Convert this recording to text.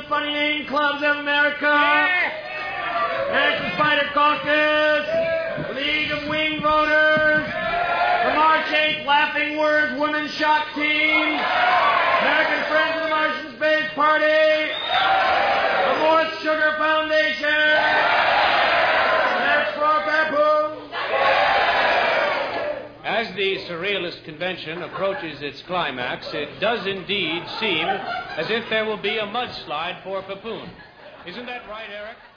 Funny Name Clubs of America, National Spider Caucus, League of Wing Voters, the March 8th Laughing Words Women's Shock Team, American Friends of the Martian Space Party, the Morris Sugar Foundation. That's for Papoose. As the Surrealist Convention approaches its climax, it does indeed seem as if there will be a mudslide for Papoon. Isn't that right, Eric?